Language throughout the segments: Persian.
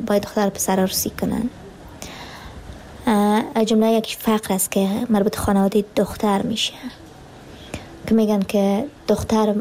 باید دختر پسر عروسی کنن. جمله یک فقر است که مربوط خانواده دختر میشه که میگن که دختر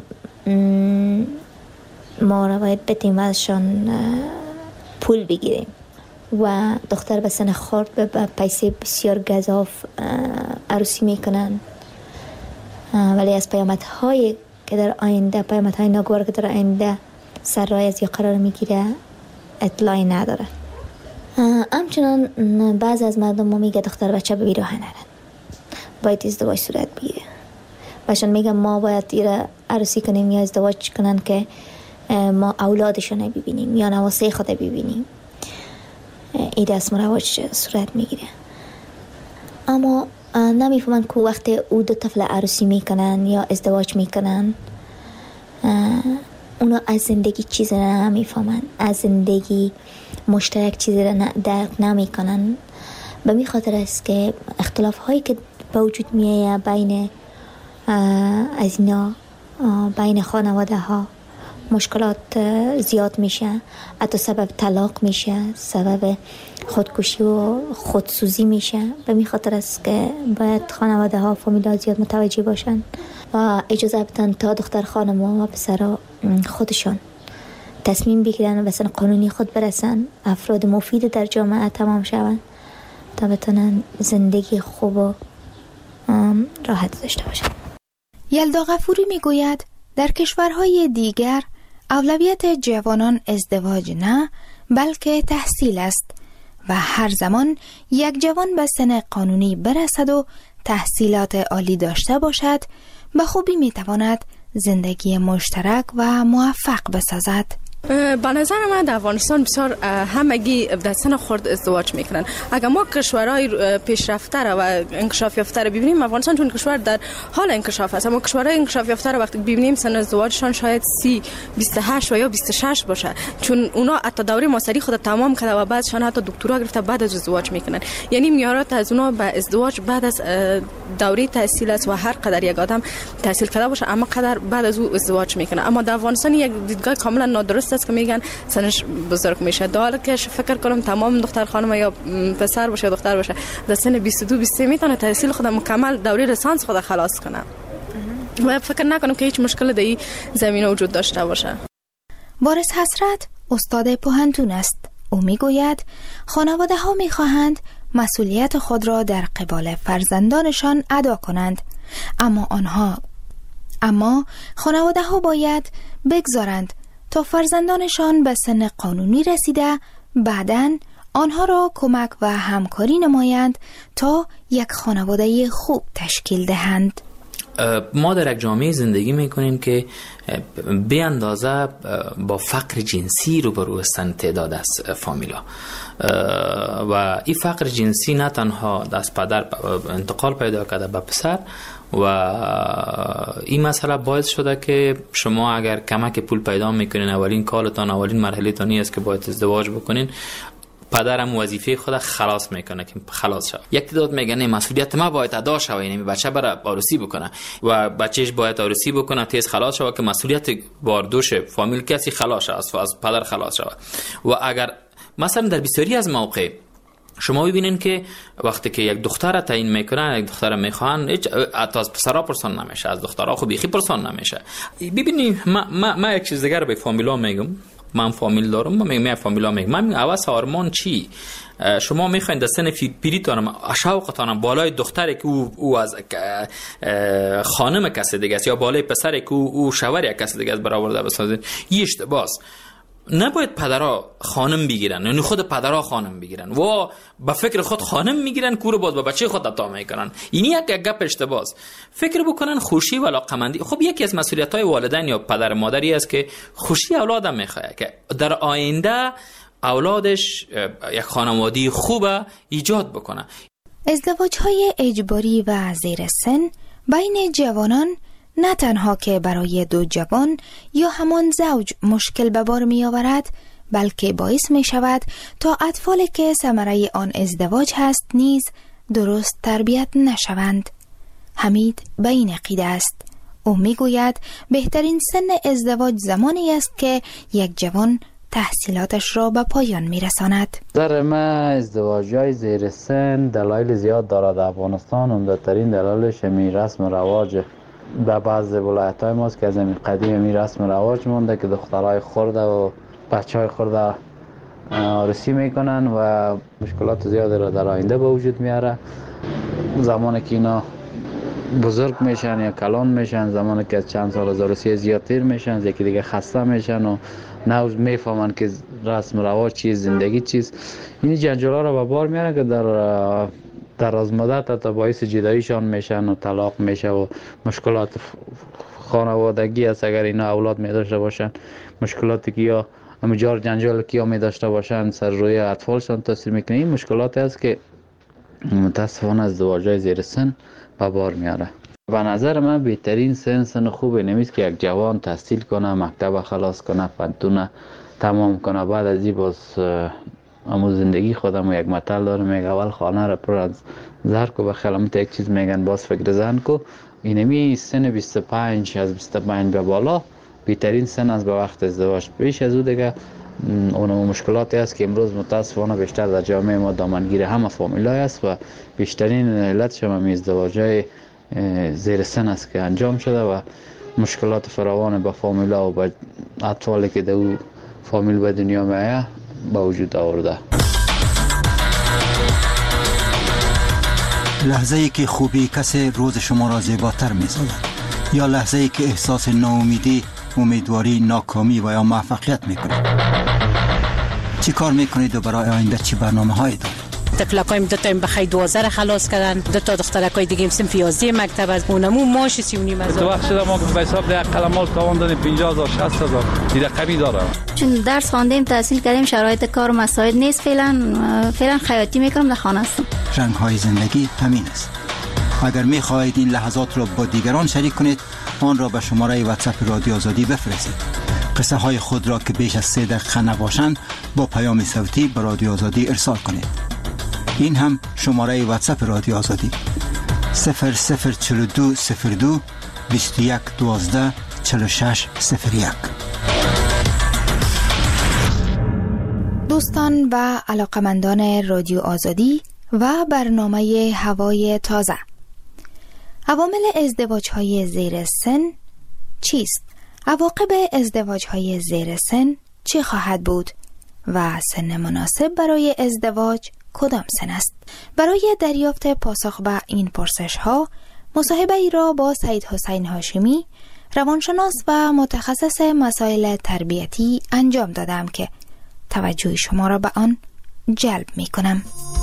ما را باید بدیم ازشان پول بگیریم و دختر به سن خورد به پیسه بسیار گزاف عروسی میکنن، ولی از پیامدهای که در آینده، پیامدهای ناگوار که در آینده سر راه از یا قرار میگیره اطلاعی نداره. همچنان بعض از مردم ما میگه دختر بچه به بیراه نرن، باید ازدواج صورت بگیره. باشن میگن ما باید ایره عروسی کنیم یا ازدواج کنن که ما اولادشون ببینیم یا نواسه خود ببینیم. این رسم رواج صورت میگیره، اما نمیفهمن که وقتی او دو طفل عروسی میکنن یا ازدواج میکنن اونا از زندگی چیزی نمیفهمن، از زندگی مشترک چیزی را درک نمیکنن. به می خاطر است که اختلاف هایی که به وجود میایه بین از اینا، بین خانواده ها مشکلات زیاد میشه، حتی سبب طلاق میشه، سبب خودکشی و خودسوزی میشه. به می خاطر است که باید خانواده ها فامیل ها زیاد متوجه باشن و اجازه بدن تا دختر خانم و پسر خودشان تصمیم بگیرن و به سن قانونی خود برسن، افراد مفید در جامعه تمام شون تا بتونن زندگی خوب و راحت داشته باشن. یلدا غفوری میگوید در کشورهای دیگر اولویت جوانان ازدواج نه بلکه تحصیل است و هر زمان یک جوان به سن قانونی برسد و تحصیلات عالی داشته باشد به خوبی میتواند زندگی مشترک و موفق بسازد. به نظر من در افغانستان بسیار همگی در سن خرد ازدواج میکنن. اگر ما کشورهای پیشرفته و انکشاف یافته رو ببینیم، افغانستان چون کشور در حال انکشاف است، اما کشورهای انکشاف یافته رو وقتی ببینیم سن ازدواجشان شاید 30 28 و یا 26 باشه، چون اونا حتی دوره ماستری خود تمام کرده و بعدشان حتی دکترا گرفته بعد از ازدواج میکنن. یعنی میارات از اونا به ازدواج بعد از دوره تحصیل است و هر قدر یک آدم تحصیل کرده باشه اما قدر بعد از او ازدواج میکنه. اما در افغانستان یک دیدگاه کاملا نادرست است که میگن سنش بزرگ میشه، در حالی که فکر کنم تمام دختر خانم یا پسر باشه یا دختر باشه در سن 22 23 میتونه تحصیل خود مکمل دوره لیسانس خود خلاص کنه و فکر نکنم که هیچ مشکل در این زمینه وجود داشته باشه. وارث حسرت استاد پوهنتون است. او میگوید خانواده ها میخواهند مسئولیت خود را در قبال فرزندانشان ادا کنند، اما خانواده ها باید بگذارند تا فرزندانشان به سن قانونی رسیده بعداً آنها را کمک و همکاری نمایند تا یک خانواده خوب تشکیل دهند. ما در یک جامعه زندگی میکنیم که به اندازه با فقر جنسی روبرو هستند تعداد از فامیلا و این فقر جنسی نه تنها از پدر انتقال پیدا کرده به پسر و این مسئله باعث شده که شما اگر کمک پول پیدا میکنین اولین کارتان، اولین مرحله تانی است که باید ازدواج بکنین، پدرم وظیفه خود خلاص میکنه که خلاص شد. یک تعداد میگن مسئولیت ما باید ادا شه، یعنی بچه بره عروسی بکنه و بچهش باید عروسی بکنه تیز خلاص شه که مسئولیت باردوش فامیل کسی خلاص شه، از پدر خلاص شه. و اگر مثلا در بسیاری از مواقع شما ببینین که وقتی که یک دختر تعیین میکنن، یک دختر میخوان، هیچ از پسرا پرسان نمیشه، از دخترها خو بیخی پرسان نمیشه. ببینید ما یک چیز دیگه به فامیلا میگم، من فامیل دارم، من فامیلا میگم، من اواس آرمان چی؟ شما میخواین در سن پیریتان شوقتان بالای دختری که او از خانم کسی دیگه است یا بالای پسری که او شوهر یک کسی دیگه است برآورده بسازید، این اشتباهه. نباید پدرها خانم بگیرن، یعنی خود پدرها خانم بگیرن و با فکر خود خانم میگیرن که رو باید با بچه خود عطا میکنن. این یک گپ اشتباهه. فکر بکنن خوشی و علاقمندی. خب یکی از مسئولیت‌های والدین یا پدر مادری است که خوشی اولادم میخواد که در آینده اولادش یک خانواده خوب ایجاد بکنه. ازدواج‌های اجباری و زیر سن بین جوانان نه تنها که برای دو جوان یا همان زوج مشکل به بار می آورد، بلکه باعث می شود تا اطفالی که ثمره آن ازدواج هست نیز درست تربیت نشوند. حمید به این عقیده است. او می گوید بهترین سن ازدواج زمانی است که یک جوان تحصیلاتش را به پایان میرساند. نظر من ازدواج‌های زیر سن دلایل زیاد دارد. در افغانستان عمده‌ترین دلایلش می رسم و رواج در بعض ولایت‌های ماست که از این قدیم می رسم و رواج مونده که دخترای خرده و بچهای خرده عروسی میکنن و مشکلات زیادی را در آینده به وجود میاره. زمانی که اینا بزرگ میشن یا کلان میشن، زمانی که از چند سال از عروسی زیادتر میشن، یکی دیگه خسته میشن و نوز میفهمن که رسم و رواج چیز، زندگی چیز. این جنجالا را به بار میاره که در از مدت تا باعث جداییشان میشن و طلاق میشه و مشکلات خانوادگی است. اگر اینا اولاد می داشته باشن، مشکلاتی که یا مجار جنجال که می داشته باشن سر روی اطفالشان تاثیر میکنه. این مشکلات است که متاسفانه ازدواج‌های زیر سن به بار میاره. به نظر من بهترین سن خوبی نمیست که یک جوان تحصیل کنه، مکتب خلاص کنه، پنتون تمام کنه، بعد از این باز امو زندگی خودم. یک متل داره میگه اول خانه را پر از زهر کو، به خیالمت یک چیز میگن باز فکر زن کو. اینمی سن 25 از 25 به بالا بهترین سن است به وقت ازدواج. پیش از او دیگه اون مشکلاتی است که امروز متاسفانه بیشتر در جامعه ما دامنگیر همه فامیلای است و بیشترین علتش هم ازدواج‌های زیر سن است که انجام شده و مشکلات فراوان به فامیلا و به اطفالی که در او فامیل به دنیا میآید به وجود آورده. لحظه‌ای که خوبی کسی روز شما را زیباتر می‌سازد یا لحظه‌ای که احساس ناامیدی، امیدواری، ناکامی و یا موفقیت می‌کنید. چی کار می‌کنید و برای آینده چی برنامه‌هایی دارید؟ تفلکایم دو تا بخای 12 را خلاص کردن، دو تا دخترکای دیگه هم صنف 11 مکتب از اونمو ماش 3.5 تو وقت شده ما به حساب ده قلمال تاوان دادیم 50000 60000 دیگه کمی داره. چون درس خواندیم، تحصیل کردیم، شرایط کار مساعد نیست. فعلا خیاطی میکنم، در خانه هستم. رنگ‌های زندگی همین است. اگر می‌خواهید این لحظات را با دیگران شریک کنید، آن را به شماره واتساپ رادیو آزادی بفرستید. قصه های خود را که بیش از 3 دقیقه نباشند با پیام صوتی به رادیو آزادی ارسال کنید. این هم شماره واتساپ رادیو آزادی 004202 21 12 46 01. دوستان و علاقمندان رادیو آزادی و برنامه هوای تازه، عوامل ازدواج‌های زیر سن چیست؟ عواقب ازدواج‌های زیر سن چه خواهد بود؟ و سن مناسب برای ازدواج کدام سن است؟ برای دریافت پاسخ به این پرسش‌ها مصاحبه ای را با سید حسین هاشمی، روانشناس و متخصص مسائل تربیتی انجام دادم که توجه شما را به آن جلب می‌کنم.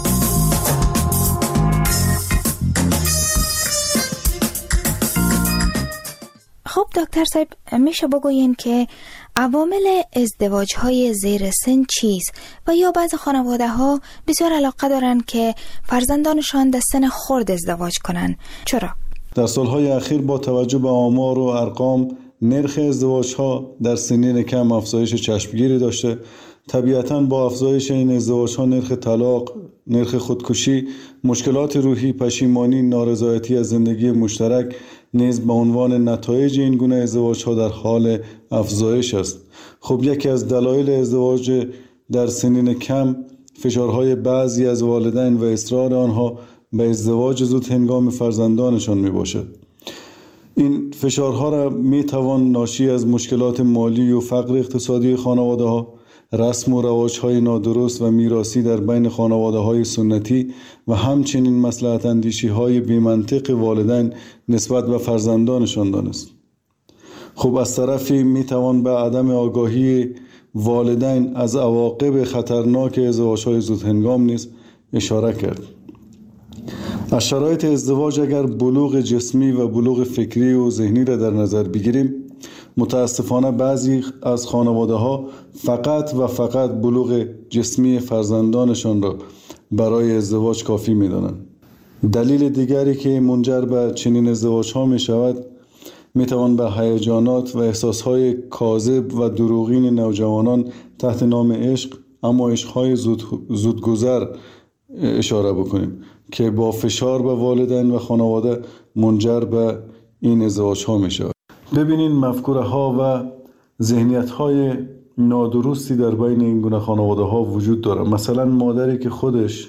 خب دکتر صاحب، میشه بگوین که عوامل ازدواج‌های زیر سن چیست و یا بعض خانواده‌ها بسیار علاقه دارن که فرزندانشان در سن خرد ازدواج کنن؟ چرا؟ در سالهای اخیر با توجه به آمار و ارقام نرخ ازدواج‌ها در سنین کم افزایش چشمگیری داشته. طبیعتاً با افزایش این ازدواج‌ها نرخ طلاق، نرخ خودکشی، مشکلات روحی، پشیمانی، نارضایتی از زندگی مشترک نیز به عنوان نتایج این گونه ازدواج‌ها در حال افزایش است. خب یکی از دلایل ازدواج در سنین کم فشارهای بعضی از والدین و اصرار آنها به ازدواج زود هنگام فرزندانشان میباشد. این فشارها را میتوان ناشی از مشکلات مالی و فقر اقتصادی خانواده‌ها، رسم و رواج‌های نادرست و میراثی در بین خانواده‌های سنتی و همچنین مصلحت اندیشی‌های بی‌منطق والدین نسبت به فرزندانشان دانست. خب از طرفی میتوان به عدم آگاهی والدین از عواقب خطرناک ازدواج‌های زودهنگام نیز اشاره کرد. از شرایط ازدواج اگر بلوغ جسمی و بلوغ فکری و ذهنی را در نظر بگیریم، متاسفانه بعضی از خانواده‌ها فقط بلوغ جسمی فرزندانشان را برای ازدواج کافی می‌دانند. دلیل دیگری که منجر به چنین ازدواج‌ها می‌شود، می‌توان به هیجانات و احساس‌های کاذب و دروغین نوجوانان تحت نام عشق، اما عشق‌های زودگذر اشاره بکنیم که با فشار به والدین و خانواده منجر به این ازدواج‌ها می‌شود. ببینین مفکوره ها و ذهنیت های نادرستی در بین این گونه خانواده ها وجود داره. مثلا مادری که خودش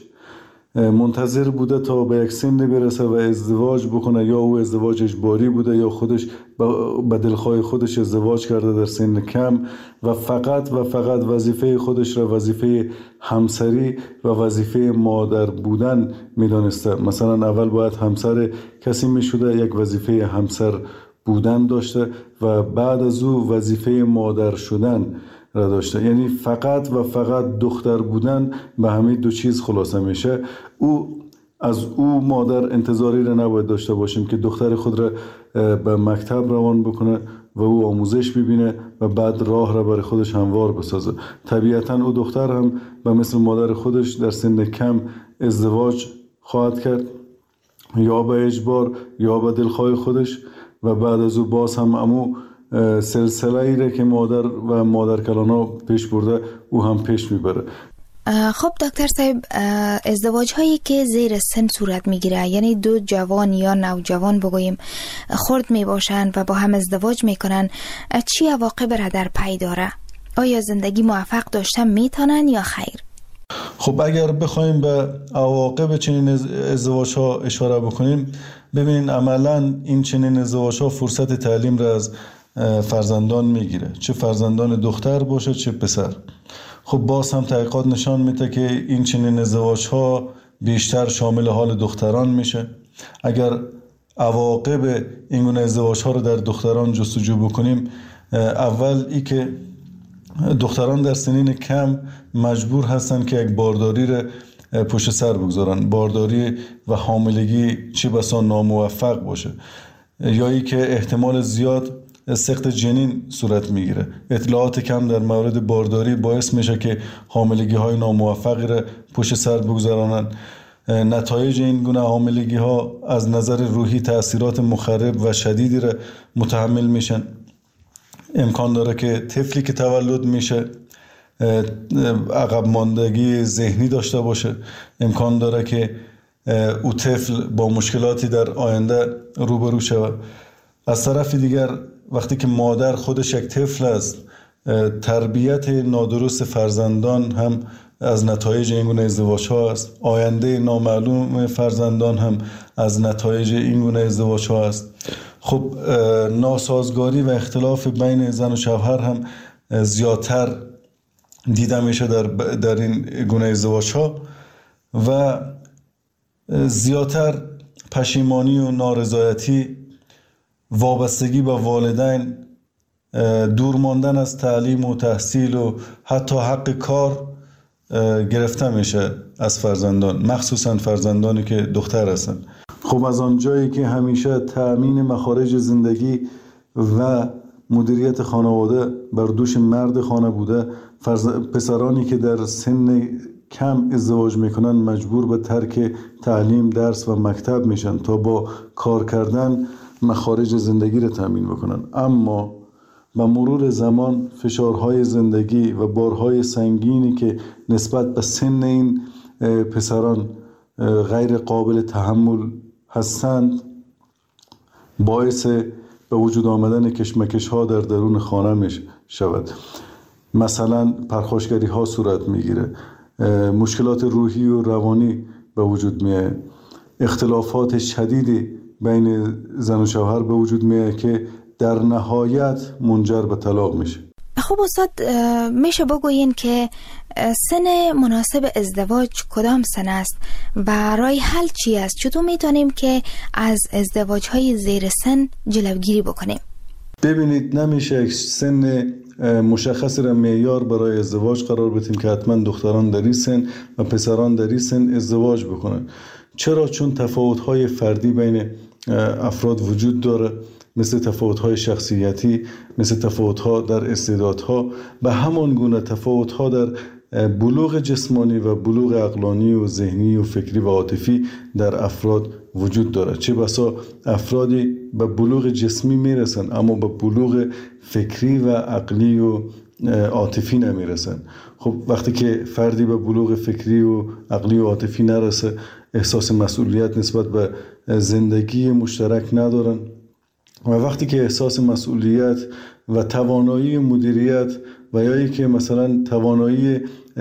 منتظر بوده تا به یک سن برسه و ازدواج بکنه، یا او ازدواج اجباری بوده یا خودش به دلخواه خودش ازدواج کرده در سن کم و فقط وظیفه خودش را وظیفه همسری و وظیفه مادر بودن میدانسته. مثلا اول باید همسر کسی میشده، یک وظیفه همسر بودن داشته و بعد از او وظیفه مادر شدن را داشته. یعنی فقط دختر بودن به همین دو چیز خلاصه میشه. از او مادر انتظاری را نباید داشته باشیم که دختر خود را به مکتب روان بکنه و او آموزش ببینه و بعد راه را برای خودش هموار بسازه. طبیعتا او دختر هم به مثل مادر خودش در سن کم ازدواج خواهد کرد، یا به اجبار یا به دلخواه خودش، و بعد از او باز هم امو سلسله ای را که مادر و مادرکلانا پیش برده او هم پیش میبره. خب دکتر صاحب، ازدواج هایی که زیر سن صورت میگیره، یعنی دو جوان یا نوجوان بگوییم خرد میباشند و با هم ازدواج میکنن، چی عواقب را در پی داره؟ آیا زندگی موفق داشتن میتونن یا خیر؟ خب اگر بخوایم به عواقب چنین ازدواج ها اشاره بکنیم، ببینین عملا این چنین ازدواج ها فرصت تعلیم را از فرزندان میگیره، چه فرزندان دختر باشه چه پسر. خب باز هم تحقیقات نشان میده که این چنین ازدواج ها بیشتر شامل حال دختران میشه. اگر عواقب این گونه ازدواج ها رو در دختران جستجو بکنیم، اول ای که دختران در سنین کم مجبور هستن که یک بارداری را پشت سر بگذارن. بارداری و حاملگی چه بسا ناموفق باشه، یا ای که احتمال زیاد سقط جنین صورت میگیره. اطلاعات کم در مورد بارداری باعث میشه که حاملگی های ناموفقی را پشت سر بگذارن. نتایج این گونه حاملگی ها از نظر روحی تأثیرات مخرب و شدیدی را متحمل میشن. امکان داره که طفلی که تولد میشه عقب ماندگی ذهنی داشته باشه. امکان داره که او طفل با مشکلاتی در آینده روبرو شود. از طرف دیگر وقتی که مادر خودش یک طفل است، تربیت نادرست فرزندان هم از نتایج این گونه ازدواج ها است. آینده نامعلوم فرزندان هم از نتایج این گونه ازدواج ها است. خب ناسازگاری و اختلاف بین زن و شوهر هم زیادتر دیده میشه در این گونه ازدواج ها و زیادتر پشیمانی و نارضایتی، وابستگی به والدین، دور ماندن از تعلیم و تحصیل و حتی حق کار گرفته میشه از فرزندان، مخصوصا فرزندانی که دختر هستن. خب از آنجایی که همیشه تأمین مخارج زندگی و مدیریت خانواده بر دوش مرد خانه بوده، پسرانی که در سن کم ازدواج میکنن مجبور به ترک تعلیم، درس و مکتب میشن تا با کار کردن مخارج زندگی را تأمین بکنن. اما با مرور زمان فشارهای زندگی و بارهای سنگینی که نسبت به سن این پسران غیر قابل تحمل هستند باعث به وجود آمدن کشمکش ها در درون خانه می شود. مثلا پرخاشگری ها صورت می گیره، مشکلات روحی و روانی به وجود می آید، اختلافات شدیدی بین زن و شوهر به وجود می آید که در نهایت منجر به طلاق میشه. خب استاد، میشه بگوین که سن مناسب ازدواج کدام سن است و راه حل چی است؟ چطور میتونیم که از ازدواج های زیر سن جلوگیری بکنیم؟ ببینید، نمیشه یک سن مشخص را معیار برای ازدواج قرار بدیم که حتما دختران در این سن و پسران در این سن ازدواج بکنن. چرا؟ چون تفاوت‌های فردی بین افراد وجود داره، مثل تفاوت‌های شخصیتی، مثل تفاوت‌ها در استعدادها، به همان گونه تفاوت‌ها در بلوغ جسمانی و بلوغ عقلانی و ذهنی و فکری و عاطفی در افراد وجود داره. چه بسا افرادی به بلوغ جسمی میرسن اما به بلوغ فکری و عقلی و عاطفی نمیرسن. خب وقتی که فردی به بلوغ فکری و عقلی و عاطفی نرسه، احساس مسئولیت نسبت به زندگی مشترک ندارن و وقتی که احساس مسئولیت و توانایی مدیریت و یا ای که مثلا توانایی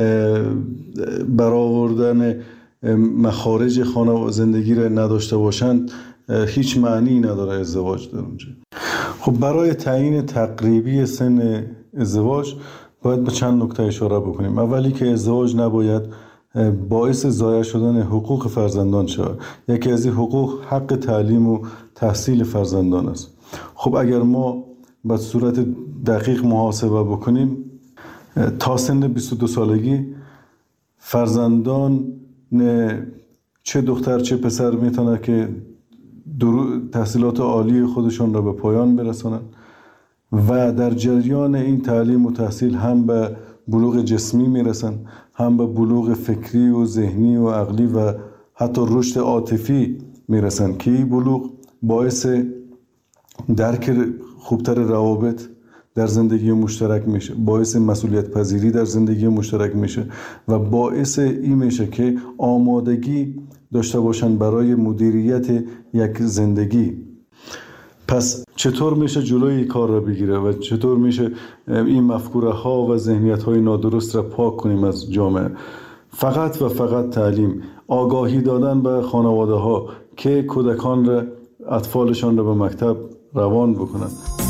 برآوردن مخارج خانه زندگی را نداشته باشند، هیچ معنی نداره ازدواج در اونجا. خب برای تعیین تقریبی سن ازدواج باید به چند نکته اشاره بکنیم. اولی که ازدواج نباید باعث ضایع شدن حقوق فرزندان شود. یکی از این حقوق حق تعلیم و تحصیل فرزندان است. خب اگر ما به صورت دقیق محاسبه بکنیم، تا سن 22 سالگی فرزندان چه دختر چه پسر میتونه که تحصیلات عالی خودشون را به پایان برسانند و در جریان این تعلیم و تحصیل هم به بلوغ جسمی میرسند، هم به بلوغ فکری و ذهنی و عقلی و حتی رشد عاطفی میرسند که این بلوغ باعث درک خوبتر روابط در زندگی مشترک میشه، باعث مسئولیت پذیری در زندگی مشترک میشه و باعث این میشه که آمادگی داشته باشن برای مدیریت یک زندگی. پس چطور میشه جلوی کار را بگیره و چطور میشه این مفکوره ها و ذهنیت های نادرست را پاک کنیم از جامعه؟ فقط و فقط تعلیم، آگاهی دادن به خانواده ها که کودکان را، اطفالشان را به مکتب روان بکنند.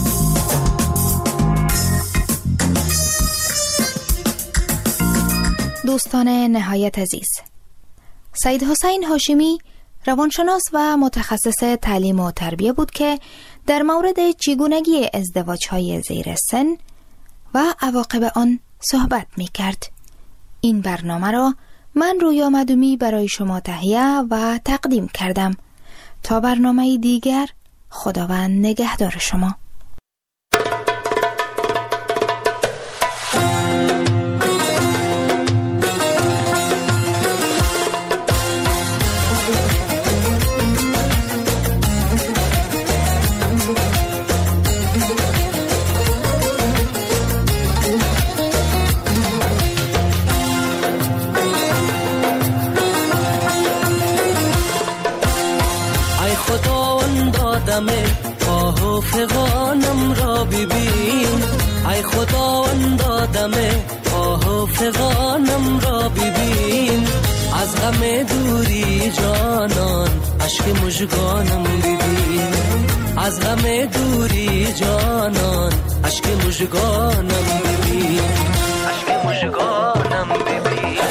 دوستان نهایت عزیز، سید حسین هاشمی روانشناس و متخصص تعلیم و تربیه بود که در مورد چگونگی ازدواج‌های زیر سن و عواقب آن صحبت می‌کرد. این برنامه را من رویا مدومی برای شما تهیه و تقدیم کردم. تا برنامه دیگر، خداوند نگهدار شما. آه و فغانم را ببین، ای خداوند آدم آه و فغانم را ببین، از غم دوری جانان اشک مژگانم ببین، از غم دوری جانان اشک مژگانم ببین، اشک مژگانم ببین.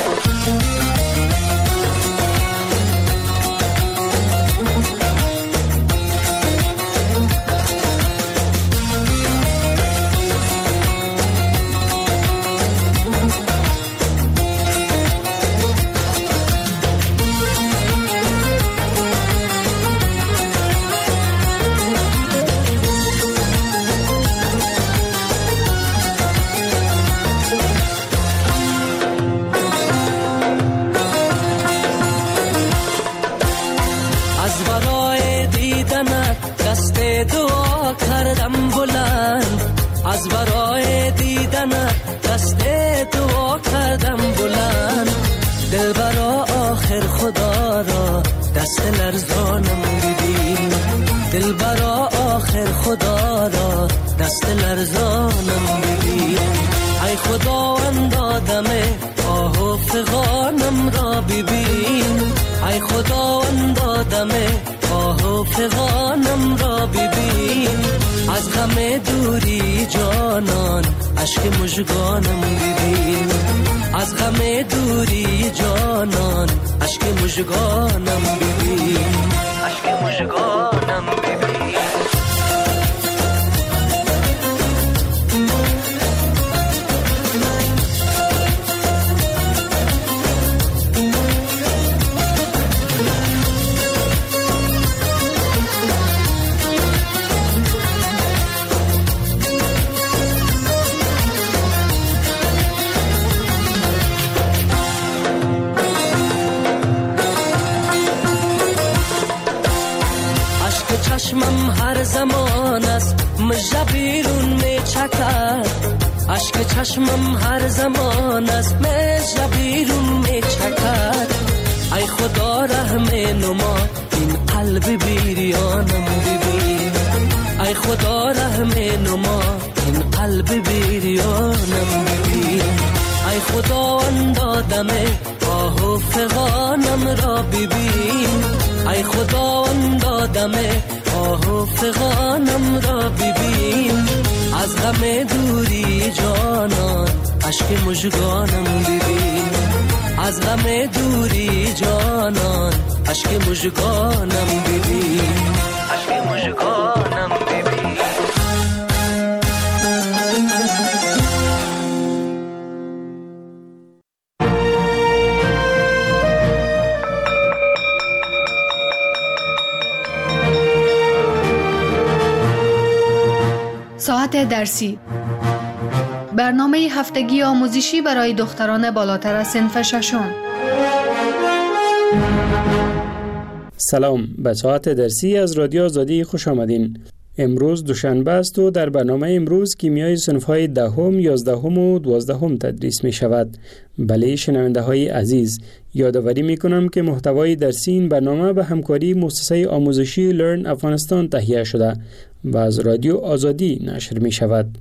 دعا کردم بلند، از برای دیدنت دست دعا کردم بلند، دل برا آخر خدا را دست لرزانم ببین، دل برا آخر خدا را دست لرزانم ببین، ای خداوند آدم آه و فغانم را ببین، ای خداوند آدم آه و فغانم را ببین، از غم دوری جانان اشک مژگانم ببین، از غم دوری جانان اشک مژگانم ببین، اشک مژگانم ببین. چشمم هر زمان از مژه بیرون می چکد، اشک چشمم هر زمان از مژه بیرون می چکد، ای خدا رحم نما این قلب بیریانم ببین، ای خدا رحم نما این قلب قلب بیریانم ببین. ای خداوند آدم آه و فغانم را ببین. ای خداوند آدم آه و فغانم را ببین. از غم دوری جانان عشق مژگانم ببین. از غم دوری جانان عشق مژگانم ببین. عشق مژگانم ببین. ساعت درسی، برنامه هفتگی آموزشی برای دختران بالاتر از صنف ششم. سلام، به ساعت درسی از رادیو آزادی خوش آمدین. امروز دوشنبه است و در برنامه امروز کیمیای صنف‌های دهم، 11 و 12 تدریس می شود. بله شنونده های عزیز، یادآوری می کنم که محتوای درسی این برنامه به همکاری مؤسسه آموزشی لرن افغانستان تهیه شده و از رادیو آزادی نشر می شود.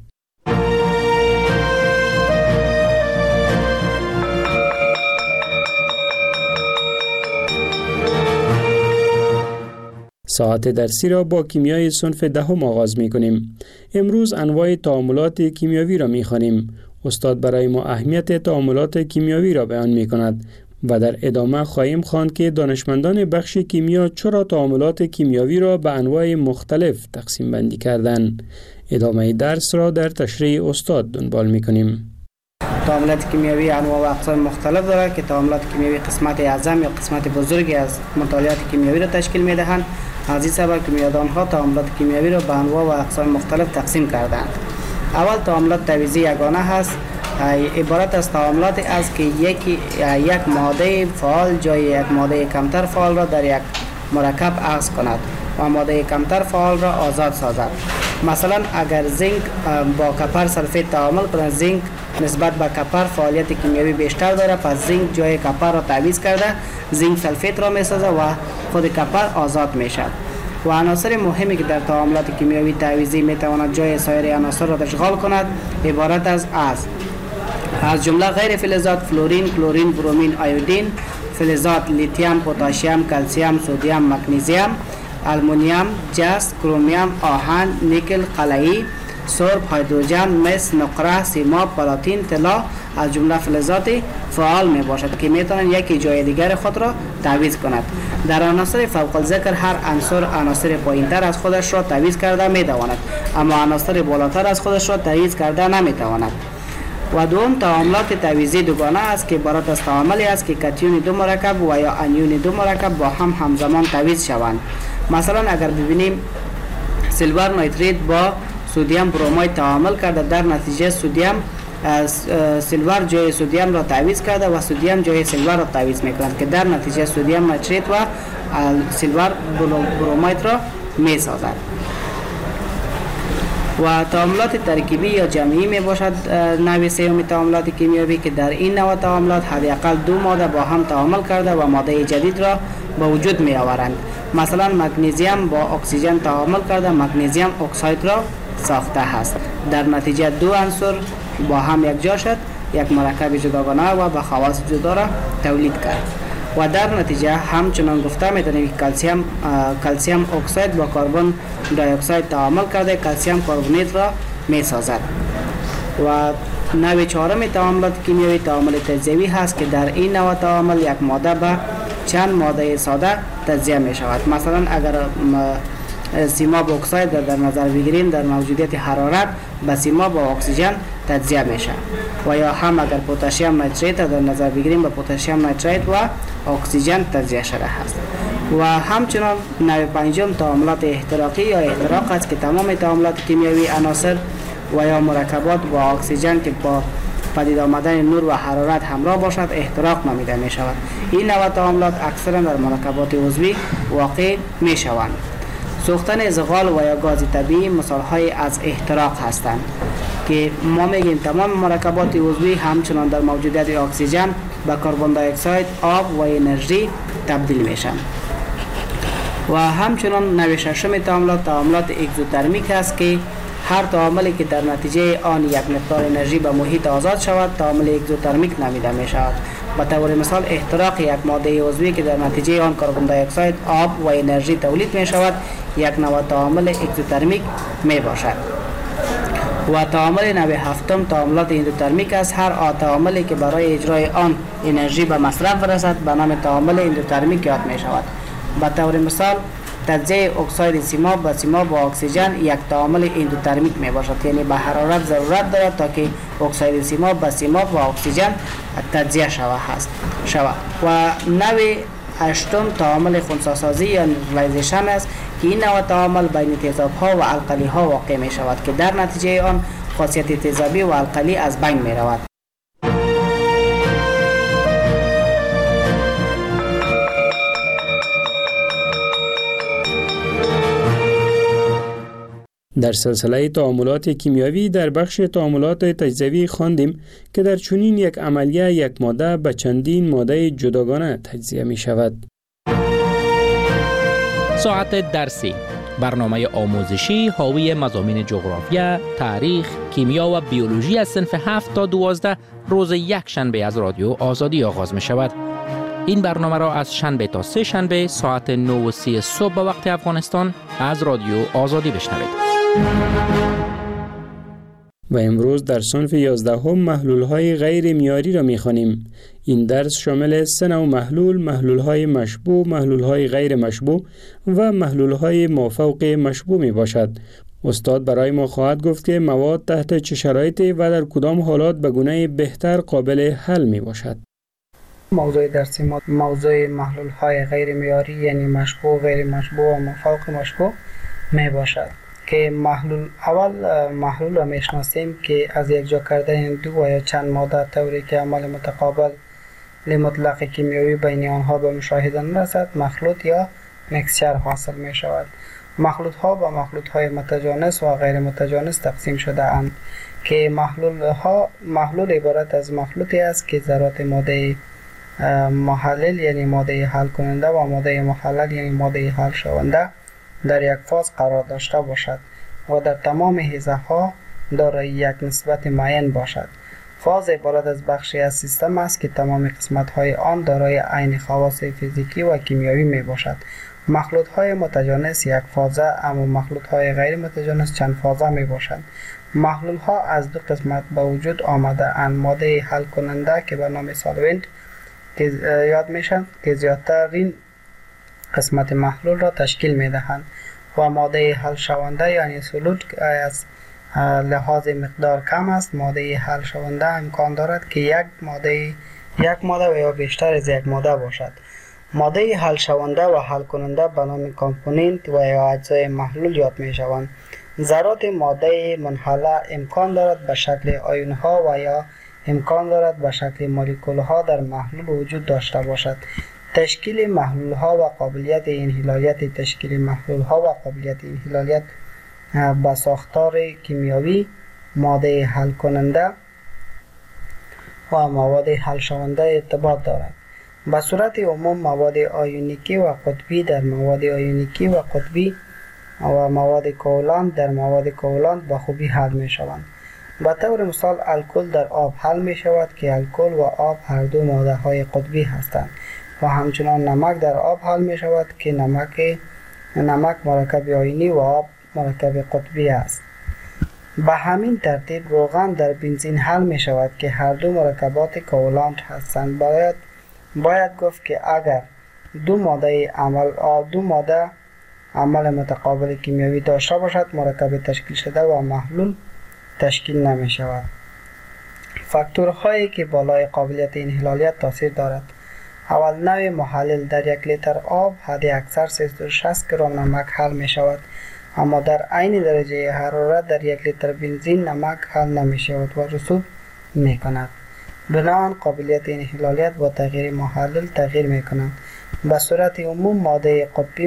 ساعت درسی را با کیمیای صنف دهم آغاز می کنیم. امروز انواع تعاملات کیمیاوی را می خوانیم. استاد برای ما اهمیت تعاملات کیمیاوی را بیان می کند و در ادامه خواهیم خواند که دانشمندان بخش کیمیا چرا تعاملات کیمیاوی را به انواع مختلف تقسیم بندی کردند. ادامه درس را در تشریح استاد دنبال می کنیم. تعاملات کیمیاوی انواع و اقسام مختلف دارد که تعاملات کیمیاوی قسمت اعظم یا قسمت بزرگی از مطالعات کیمیاوی را تشکیل می دهند. از این سبب کیمیادانها تعاملات کیمیاوی را به انواع و اقسام مختلف تقسیم کردند. اول تعاملات تعویضی یگانه هست. عبارت از تعاملاتی است که یک ماده فعال جای یک ماده کمتر فعال را در یک مرکب عوض کند و ماده کمتر فعال را آزاد سازد. مثلا اگر زینک با کپر سلفیت تعامل کند، زینک نسبت به کپر فعالیت کیمیاوی بیشتر دارد، پس زینک جای کپر را تعویض کرده زینک سلفیت را می سازد و خود کپر آزاد می شود. و عناصر مهمی که در تعاملات کیمیاوی تعویضی می تواند جای سایر عناصر را اشغال کند عبارت از جمله غیر فلزات فلورین، کلورین، برومین، آیودین، فلزات لیتیوم، پتاسیم، کلسیم، سدیم، مگنیزیم، آلومینیوم، جست، کرومیوم، آهن، نیکل، قلعی، سرب، هیدروژن، مس، نقره، سیماب، پلاتین، طلا از جمله فلزات فعال می باشد که می توانند یکی جای دیگر خود را تعویض کند. در عناصر فوق الذکر هر عنصر پایینتر از خودش را تعویض کرده می تواند، اما عناصر بالاتر از خودش را تعویض کرده نمی تواند. و دوم تعاملات تعویضی دوگانه است که عبارت از تعاملی است که کاتیون دو مرکب و یا انیون دو مرکب با هم همزمان تعویض شوند. مثلا اگر ببینیم سیلور نیتریت با سدیم برومید تعامل کرده، در نتیجه سیلور جای سدیم را تعویض کرده و سدیم جای سیلور را تعویض میکند که در نتیجه سدیم نیتریت و سیلور برومید را میسازد. و تعاملات ترکیبی یا جمعی می باشد نوع سوم تعاملات کیمیاوی که در این نوع تعاملات حداقل دو ماده با هم تعامل کرده و ماده جدید را به وجود می آورند. مثلا مگنیزیم با اکسیژن تعامل کرده مگنیزیم اکساید را ساخته است. در نتیجه دو عنصر با هم یکجا شد، یک مرکب جداگانه و به خواص جدا را تولید کرد. و در نتیجه همچنان گفته می‌توانیم که کلسیم اکساید با کربن دی اکساید تعامل کرده کلسیم کربونیت را می‌سازد. و نوع چهارم تعاملات کیمیایی تعامل تجزیوی هست که در این نوع تعامل یک ماده به چند ماده ساده تجزیه می‌شود. مثلا اگر سیماب اکساید در نظر بگیریم در موجودیت حرارت به سیماب با اکسیژن تجزیه میشه. و یا هم اگر پتاسیم نیتریت در نظر بگیریم به پتاسیم نیتریت و اکسیژن تجزیه شده است. و همچنان نوع پنجم تعاملات احتراقی یا احتراق است که تمام تعاملات کیمیایی عناصر و یا مرکبات با اکسیژن که با پدید آمدن نور و حرارت همراه باشد احتراق نامیده می شود. این نوع تعاملات اکثرا در مرکبات عضوی واقع می شوند. سوختن زغال و یا گاز طبیعی مثال‌های از احتراق هستند که ما میگیم تمام مرکبات عضوی همچنان در موجودیت اکسیژن به کربن دی اکساید، آب و انرژی تبدیل میشن. و همچنان نوع ششم تعاملات اگزوترمیک است که هر تعاملی که در نتیجه آن یک مقدار انرژی به محیط آزاد شود تعامل اگزوترمیک نامیده می شود. به طور مثال احتراق یک ماده عضوی که در نتیجه آن کربن دی اکساید، آب و انرژی تولید می شود یک نوع تعامل اگزوترمیک می باشد. و تعامل نوع هفتم تعاملات اندوترمیک است. هر تعاملی که برای اجرای آن انرژی به مصرف رسد به نام تعامل اندوترمیک یاد می شود. به طور مثال تجزیه اکساید سیماب به سیماب و اکسیژن یک تعامل اندوترمیک می باشد، یعنی به حرارت ضرورت دارد تا که اکساید سیماب به سیماب و اکسیژن تجزیه شود. و نوع هشتم تعامل خنثی‌سازی یا نیوترالایزیشن است که این نوع تعامل بین تیزاب‌ها و القلی‌ها واقع می شود که در نتیجه آن خاصیت تیزابی و القلی از بین می رود. در سلسله تعاملات کیمیاوی در بخش تعاملات تجزیوی خواندیم که در چنین یک عملیه یک ماده به چندین ماده جداگانه تجزیه می شود. ساعت درسی، برنامه آموزشی حاوی مضامین جغرافیا، تاریخ، کیمیا و بیولوژی از صنف 7 تا 12 روز یک شنبه از رادیو آزادی آغاز می شود. این برنامه را از شنبه تا سه شنبه ساعت 9:30 صبح به وقت افغانستان از رادیو آزادی بشنوید. و امروز در صنف 11 محلول‌های غیر معیاری را می‌خوانیم. این درس شامل 3 نوع محلول‌های مشبوع، محلول‌های غیر مشبوع و محلول‌های مافوق مشبوع میباشد. استاد برای ما خواهد گفت که مواد تحت چه شرایطی و در کدام حالات به گونه بهتر قابل حل میباشد. موضوع درسی ما موضوع محلول‌های غیر معیاری یعنی مشبوع، غیر مشبوع و مافوق مشبوع میباشد. که محلول را میشناسیم که از یک جا کردن دو و یا چند ماده طوری که عمل متقابل مطلق کیمیایی بین آنها به مشاهده نرسد مخلوط یا مکسچر حاصل می شود. مخلوط ها به مخلوط های متجانس و غیر متجانس تقسیم شده اند که محلول عبارت از مخلوطی است که ذرات ماده محلل یعنی ماده حل کننده و ماده محلل یعنی ماده حل شونده در یک فاز قرار داشته باشد و در تمام حیزه ها دارای یک نسبت معین باشد. فاز عبارت از بخشی از سیستم است که تمام قسمت های آن دارای عین خواص فیزیکی و کیمیایی می باشد. مخلوط های متجانس یک فازه اما مخلوط های غیر متجانس چند فازه می باشند. محلول ها از دو قسمت به وجود آمده اند: ماده حل کننده که به نام سالونت یاد میشن که زیادترین قسمت محلول را تشکیل می دهند و ماده حل شونده یعنی سولوت از لحاظ مقدار کم است. ماده حل شونده امکان دارد که یک ماده و یا بیشتر از یک ماده باشد. ماده حل شونده و حل کننده به نام کامپوننت و یا اجزای محلول یاد می شوند. ذرات ماده منحله امکان دارد به شکل آیون ها و یا امکان دارد به شکل مولکول ها در محلول وجود داشته باشد. تشکیل محلول ها و قابلیت انحلالیت تشکیل محلول ها و قابلیت انحلالیت به ساختار کیمیایی ماده حل کننده و مواد حل شونده ارتباط دارد. به صورت عموم مواد آیونیکی و قطبی در مواد آیونیکی و قطبی و مواد کوالنت در مواد کوالنت به خوبی حل می شوند. به طور مثال الکل در آب حل می شود که الکل و آب هر دو ماده های قطبی هستند و همچنان نمک در آب حل می شود که نمک مرکب آیونی و آب مرکب قطبی است. به همین ترتیب روغن در بنزین حل می شود که هر دو مرکبات کوالنت هستند. باید گفت که اگر دو ماده عمل متقابل کیمیایی داشته باشد مرکب تشکیل شده و محلول تشکیل نمی شود. فاکتورهایی که بالای قابلیت انحلالیت تاثیر دارد: اول، نوع محلل در 1 لیتر آب حد اکثر 360 گرم نمک حل می شود، اما در عین درجه حرارت در 1 لیتر بنزین نمک حل نمی شود و رسوب می کند. بنابراین قابلیت انحلالیت با تغییر محلل تغییر می کند. به صورت عموم ماده قطبی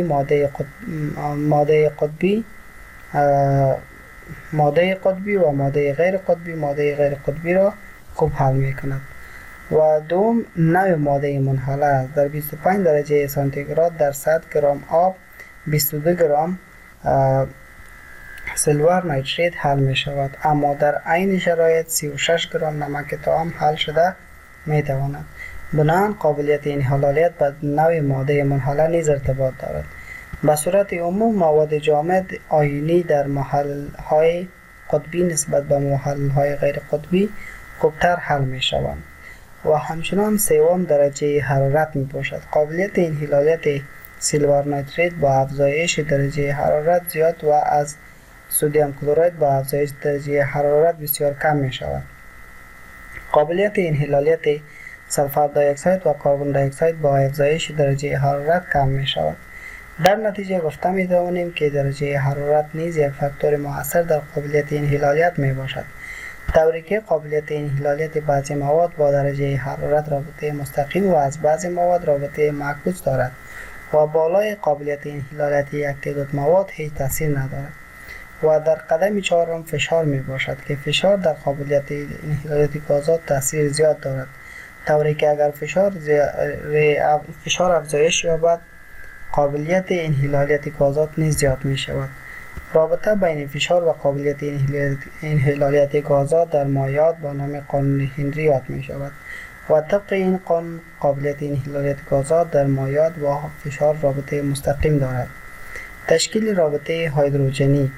و ماده غیر قطبی را خوب حل می کند. و دوم، نوع ماده منحله است. در 25 درجه سانتیگراد در 100 گرم آب 22 گرم سیلور نیتریت حل می شود، اما در عین شرایط 36 گرم نمک طعام حل شده می تواند. بنابراین قابلیت انحلالیت به نوع ماده منحله نیز ارتباط دارد. به صورت عموم مواد جامد آیونی در محل‌های قطبی نسبت به محل‌های غیر قطبی خوبتر حل می شوند و همچنان سوم درجه حرارت می باشد. قابلیت انحلالیت سیلور نیتریت با افزایش درجه حرارت زیاد و از سدیم کلراید با افزایش درجه حرارت بسیار کم می شود. قابلیت انحلالیت سلفر دی اکساید و کربن دی اکساید با افزایش درجه حرارت کم می شود. در نتیجه گفته می توانیم که درجه حرارت نیز یک فاکتور مؤثر در قابلیت انحلالیت می باشد، طوری که قابلیت انحلالیت بعضی مواد با درجه حرارت رابطه مستقیم و از بعضی مواد رابطه معکوس دارد و بالای قابلیت انحلالیت یک تعداد مواد هیچ تاثیر ندارد. و در قدم چهارم فشار می باشد که فشار در قابلیت انحلالیت گازات تاثیر زیاد دارد، طوری که اگر فشار افزایش یابد قابلیت انحلالیت گازات نیز زیاد می شود. رابطه بین فشار و قابلیت انحلالیت گازات در مایعات با نام قانون هنری یاد می شود و طبق این قانون قابلیت انحلالیت گازات در مایعات با فشار رابطه مستقیم دارد. تشکیل رابطه هیدروژنی: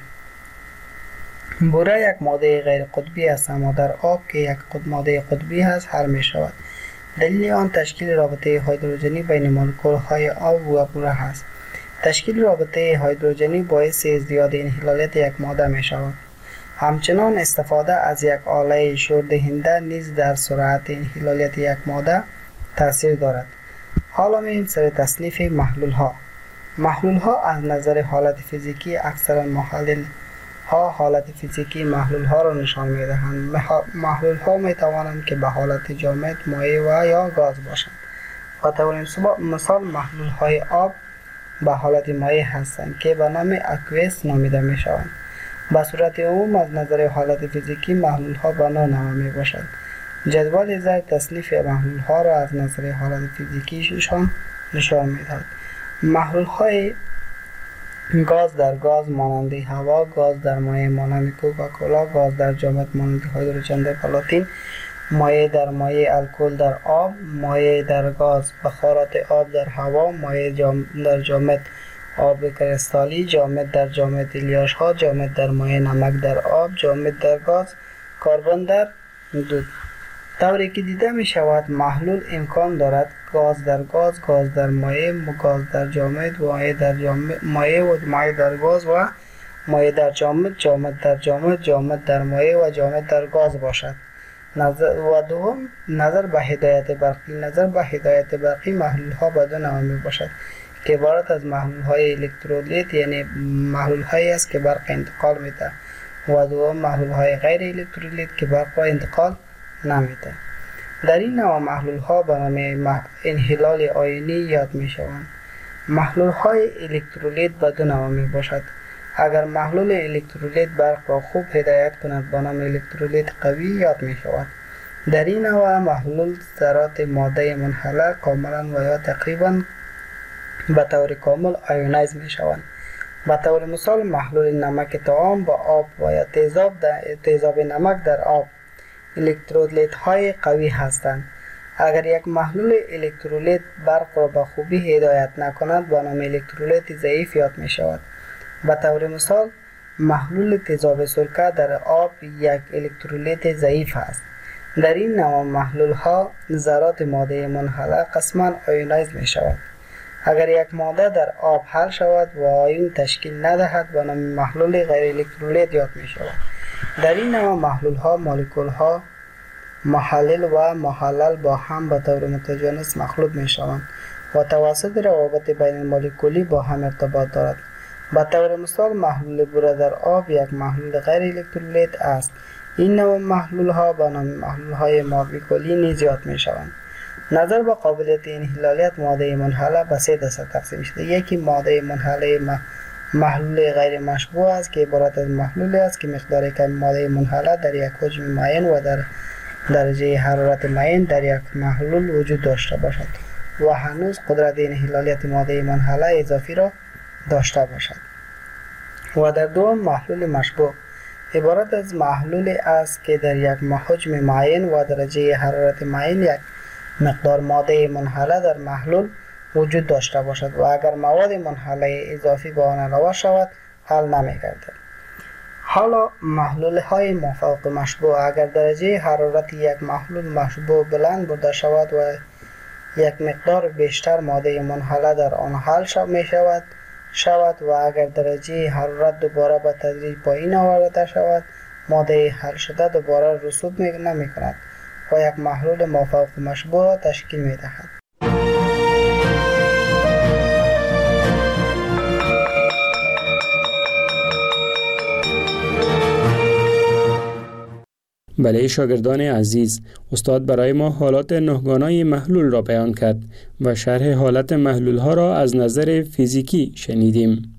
بوره یک ماده غیر قطبی است، اما در آب که یک ماده قطبی است حل می شود. دلیل آن تشکیل رابطه هیدروژنی بین مولکول‌های آب و بوره است. تشکیل رابطه هیدروژنی باعث ازدیاد انحلالیت یک ماده می شود. همچنان استفاده از یک آله شوردهنده نیز در سرعت انحلالیت یک ماده تاثیر دارد. حالا می‌ریم سر تصنیف محلول‌ها. محلول‌ها از نظر حالت فیزیکی اکثرا حالت فیزیکی محلول‌ها را نشان می‌دهند. محلول‌ها می‌توانند که به حالت جامد، مایع و یا گاز باشند. به طور مثال محلول‌های آب به حالت مایع هستند که به نام اکویس نامیده می‌شوند. به صورت عموم از نظر حالت فیزیکی محلول‌ها به نوع می‌باشند. جدول زیر تصنیف محلول‌ها را از نظر حالت فیزیکیشان نشان می‌دهد. محلول‌های گاز در گاز مانند هوا، گاز در مایع مانند کوکاکولا، گاز در جامد مانند هیدروژن در پلاتین، مایع در مایع الکل در آب، مایع در گاز بخارات آب در هوا، مایع در جامد آب کریستالی، جامد در جامد الیاش‌ها، جامد در مایع نمک در آب، جامد در گاز، کربن در دود. طوری که دیده می شود محلول امکان دارد گاز در گاز، گاز در مایع، گاز در جامد، مایع در جامد، مایع و مایع در گاز و مایع در جامد، جامد در جامد، جامد در مایع و جامد در گاز باشد. نظر به هدایت برقی. نظر به هدایت برقی محلول ها به دو نوع می باشد که عبارت از محلول های الکترولیت یعنی محلول هایی است که برق انتقال می ده و دوم محلول های غیر الکترولیت که برق را انتقال نمی ده. در این نوع محلول ها به نام انحلال آیونی یاد می شوند. محلول های الکترولیت به دو نوع می باشد. اگر محلول الکترولیت برق را خوب هدایت کند به نام الکترولیت قوی یاد می شود. در این نوع محلول ذرات ماده منحله کاملا و یا تقریبا به طور کامل آیونایز می شوند. به طور مثال محلول نمک طعام با آب و یا تیزاب نمک در آب الکترولیت های قوی هستند. اگر یک محلول الکترولیت برق را به خوبی هدایت نکند به نام الکترولیت ضعیف یاد می شود. به طور مثال محلول تیزاب سرکه در آب یک الکترولیت ضعیف است. در این نوع محلول ها ذرات ماده منحله قسما آیونایز می شود. اگر یک ماده در آب حل شود و آیون تشکیل ندهد به نام محلول غیر الکترولیت یاد می شود. در این نوع محلول ها مولکول ها محلل و محلل با هم به طور متجانس مخلوط می شوند و توسط روابط بین مولکولی با هم ارتباط دارد. به طور مثال محلول بوره در آب یک محلول غیر الکترولیت است. این نوع محلول ها به نام محلول های مولکولی نیز یاد می شوند. نظر به قابلیت انحلالیت ماده منحله به سه دسته تقسیم شده. یکی ماده منحله محلول غیر مشبوع است که عبارت از محلولی است که مقدار کم ماده منحله در یک حجم معین و در درجه حرارت معین در یک محلول وجود داشته باشد و هنوز قدرت انحلالیت ماده منحله اضافی را داشته باشد. و در دوم محلول مشبوع عبارت از محلولی است که در یک حجم معین و درجه حرارت معین یک مقدار ماده منحله در محلول وجود داشته باشد و اگر مواد منحله اضافی به آن علاوه شود حل نمی‌گردد. حالا محلول های مافوق مشبوع اگر درجه حرارت یک محلول مشبوع بلند برده شود و یک مقدار بیشتر ماده منحله در آن حل شود و اگر درجه حرارت دوباره به تدریج پایین آورده شود ماده حل شده دوباره رسوب نمی کند و یک محلول مافوق مشبوع تشکیل می دهد. بله شاگردان عزیز، استاد برای ما حالات نهگانای محلول را بیان کرد و شرح حالت محلول ها را از نظر فیزیکی شنیدیم.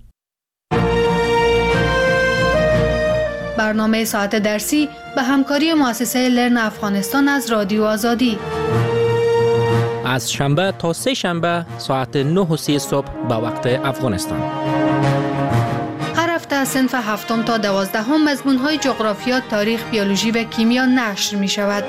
برنامه ساعت درسی به همکاری مؤسسه لرن افغانستان از رادیو آزادی از شنبه تا سه شنبه ساعت 9:30 صبح به وقت افغانستان. هر هفته صنف 7 تا 12 مضمون‌های جغرافیا، تاریخ، بیولوژی و کیمیا نشر می‌شود.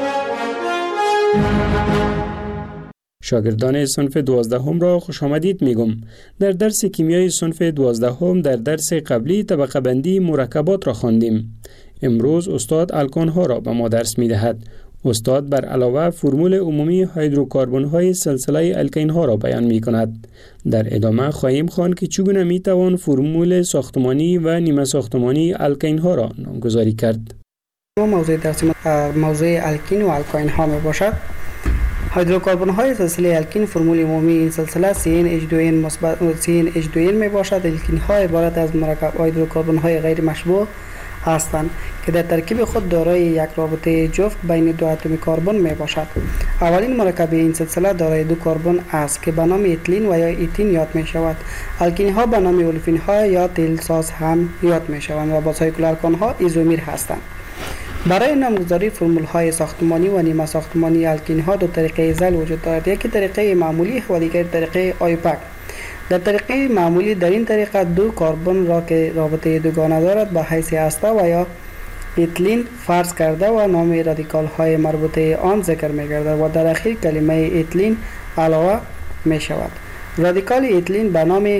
شاگردان صنف 12 را خوش آمدید میگم. در درس کیمیای صنف 12 در درس قبلی طبقه بندی مرکبات را خواندیم. امروز استاد الکان ها را به ما درس می‌دهد. استاد بر علاوه فرمول عمومی هیدروکاربن های سلسله الکین ها را بیان می کند. در ادامه خواهیم خواند که چگونه می توان فرمول ساختمانی و نیمه ساختمانی الکین ها را نامگذاری کرد. موضوع درس موضوع الکین و الکین ها می باشد. هیدروکاربن های سلسله الکین فرمول عمومی این سلسله CnH2n مثبت CnH2n می باشد. الکین ها عبارت از مرکب هیدروکاربن های غیر مشبوع هستند که در ترکیب خود دارای یک رابطه جفت بین دو اتم کربن می باشد. اولین مرکب این سلسله دارای دو کربن است که به نام اتیلین و یا ایتین یاد می شود. الکین ها به نام اولفین ها یا تیل ساز هم یاد می شوند و با سایکل الکان ها ایزومیر هستند. برای نامگذاری فرمول های ساختمانی و نیمه ساختمانی الکین ها دو طریقه زل وجود دارد. یکی طریقه معمولی و دیگر طریقه آیوپک. در طریقه معمولی در این طریقه دو کربن را که رابطه دوگانه دارد به حیث هسته و یا اتیلین فرض کرده و نام رادیکال های مربوطه آن ذکر می گردد و در اخیر کلمه اتیلین علاوه می شود. رادیکال اتیلین به نام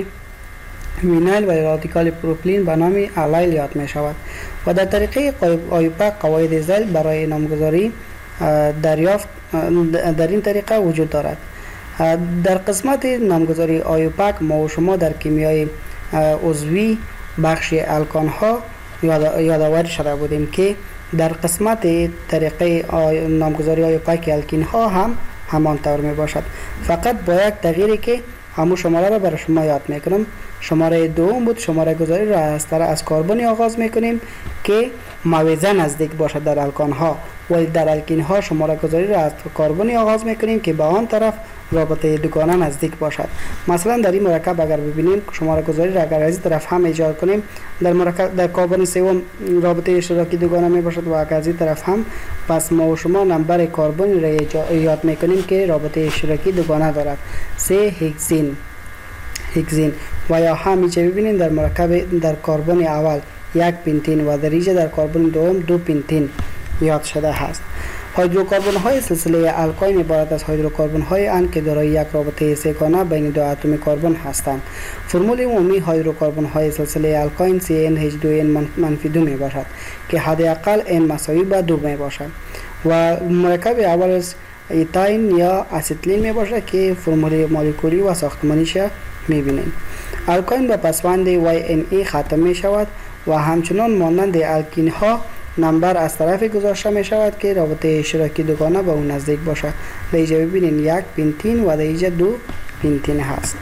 وینایل و رادیکال پروپیلین به نام الیل یاد می شود و در طریقه آیوپک قواعد زل برای نامگذاری دریافت در این طریقه وجود دارد. در قسمت نامگذاری آیوپک ما و شما در کیمیای عضوی بخش الکان ها یادآور شده بودیم که در قسمت طریقه نامگذاری آیوپک الکین ها هم همان طور می باشد، فقط با یک تغییری که همون شماره را برای شما یاد می کنم. شماره دوم بود. شماره گذاری را از کربنی آغاز می کنیم که موازه نزدیک باشد در الکان ها، ولی در الکین ها شماره گذاری را از کربنی آغاز می کنیم که به آن طرف رابطه دوگانه نزدیک باشد. مثلا در این مرکب اگر ببینیم شماره گذاری را اگر از این طرف هم ایجاد کنیم در کربن سوم رابطه اشتراکی دوگانه می باشد و اگر از این طرف هم، پس ما و شما نمبر کربن را یاد می کنیم که رابطه اشتراکی دوگانه دارد. 3 هگزین و یا همیشه ببینیم در مرکب در کربن اول 1 پنتین و در اینجا در کربن دوم 2 پنتین یاد شده است. هیدروکاربن های سلسله الکین عبارت از هیدروکاربن های اند که دارای یک رابطه سه‌گانه بین دو اتم کربن هستند. فرمول عمومی هیدروکاربن های سلسله الکین CnH2n-2 می باشد که حداقل n مساوی به 2 می باشد و مرکب اول از ایتاین یا اسیتیلین می باشد که فرمول مولکولی و ساختمانیش می بینیم. الکین به پسوند YNE ختم می شود و همچنان مانند الکین ها نمبر از طرف گذاشته می شود که رابطه اشتراکی دوگانه به اون نزدیک باشد. در اینجا ببینید 1 پنتین و در اینجا 2 پنتین هست.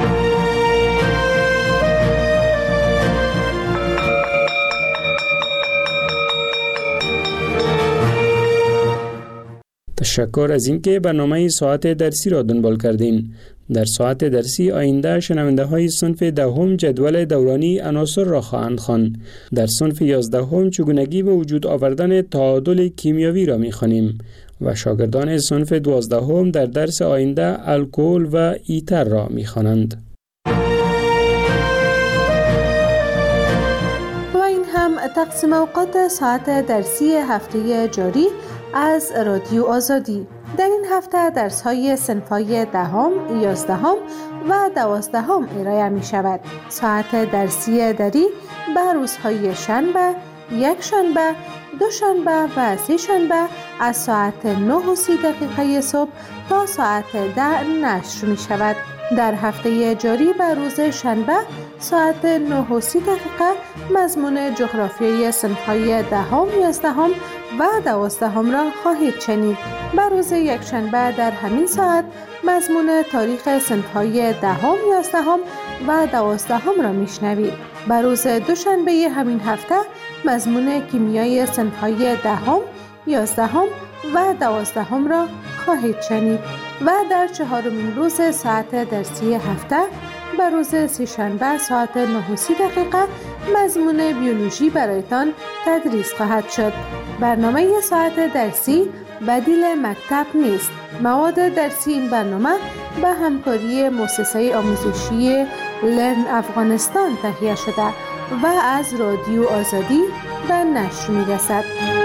تشکر از اینکه برنامه ساعت درسی را دنبال کردین. در ساعت درسی آینده شنونده های صنف 10 جدول دورانی عناصر را خواهند خواند. در صنف 11 چگونگی به وجود آوردن تعادل کیمیاوی را می‌خوانیم و شاگردان صنف 12 در درس آینده الکل و ایتر را می‌خوانند. تقسیم اوقات ساعت درسی هفته جاری از رادیو آزادی. در این هفته درس‌های صنف‌های دهم، 11 و 12 ارائه می شود. ساعت درسی دری به روزهای شنبه، یک شنبه، دو شنبه و سه شنبه از ساعت 9:30 صبح تا ساعت 10 نشر می شود. در هفته جاری به روز شنبه ساعت 9:30 مضمون جغرافیای صنف‌های دهم، 11 و 12 را خواهید شنید. به روز یک شنبه در همین ساعت مضمون تاریخ صنف‌های دهم، 11 و 12 را میشنوید. به روز دوشنبه همین هفته مضمون کیمیای صنف‌های دهم، 11 و 12 را خواهید شنید و در 4مین روز ساعت درسی هفته به روز سه‌شنبه ساعت 9:30 مضمون بیولوژی برایتان تدریس خواهد شد. برنامه ساعت درسی بدیل مکتب نیست. مواد درسی این برنامه به همکاری مؤسسه آموزشی لرن افغانستان تهیه شده و از رادیو آزادی به نشر می‌رسد.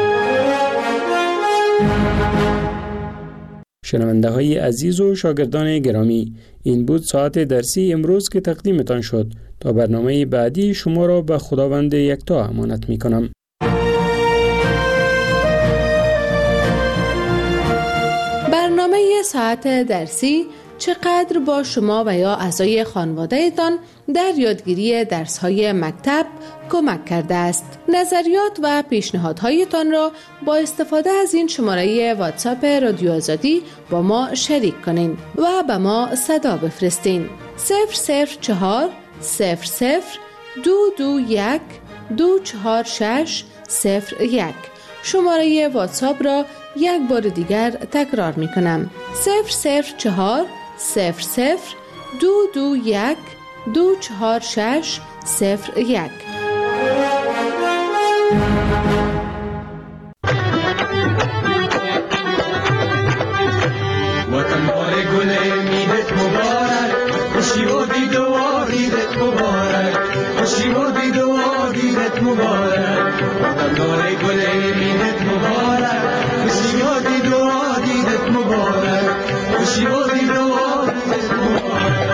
شنونده های عزیز و شاگردان گرامی، این بود ساعت درسی امروز که تقدیمتان شد. تا برنامه بعدی شما را به خداوند یکتا امانت می کنم. برنامه ساعت درسی چقدر با شما و یا اعضای خانواده‌تان در یادگیری درس‌های مکتب کمک کرده است. نظریات و پیشنهادهایتان را با استفاده از این شماره واتساپ رادیو آزادی با ما شریک کنین و به ما صدا بفرستین. 004 00 221 246 01. شماره واتساپ را یک بار دیگر تکرار می کنم. 004 00 221 246 01. وطن بار گل میدت مبارک، خوشی و دید و دیدت مبارک، خوشی و دید و دیدت مبارک. وطن بار گل میدت مبارک، خوشی و دید و دیدت مبارک، خوشی و دید و دیدت مبارک.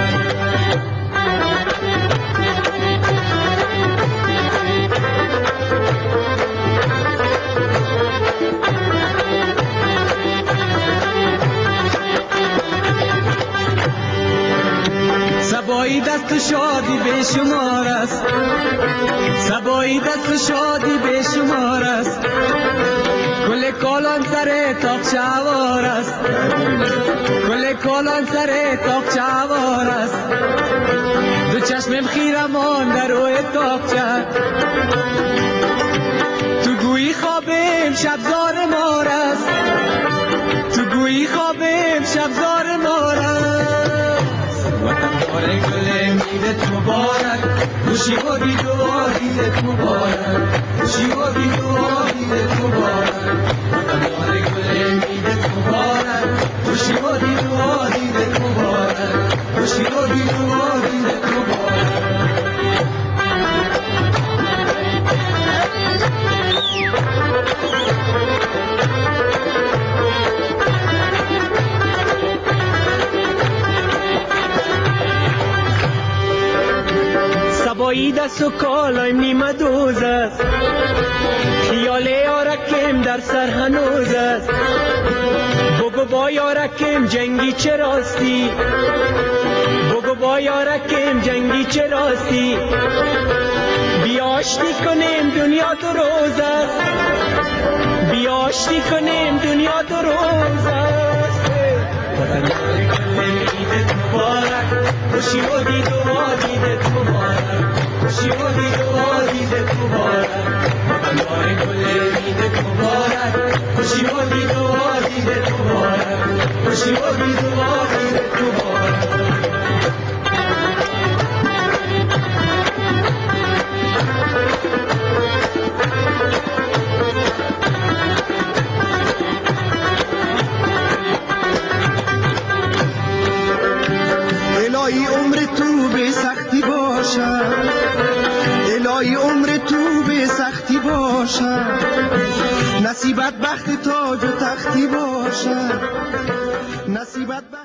سبایی دست شادی به شمار است، سبایی دست شادی به شمار است. کل کالان سر تاق چوار است، کل کالان سر تاق چوار است. دو چشمم خیرمان در روی تاقچه، تو گویی خوابم شبزار مار است، تو گویی خوابم شبزار مار است. وطن بار گل میدت مبارک، خوشی و دید و دیدت مبارک، خوشی و دید و دیدت مبارک. وطن بار گل میدت مبارک، خوشی و دید و دیدت مبارک، خوشی و دید و دیدت مبارک. سبایی دست و کالایم نیمه دوز است، خیال یارکم در سر هنوز است. بگو با یارکم جنگی چه راستی، بگو با یارکم جنگی چه راستی. بیا آشتی کنیم دنیا دو روز است، بیا آشتی کنیم دنیا دو روز است. وطن بار عیدت مبارک، خوشی و دید و دیدت مبارک، خوشی و دید و دیدت مبارک. وطن بار عیدت مبارک، خوشی و دید و دیدت مبارک، خوشی و دید و دیدت مبارک. الهی عمر تو به سختی باشد، الهی عمر تو به چه سختی باشد، نصیبت بخت تاج و تختی باشد، نصیبت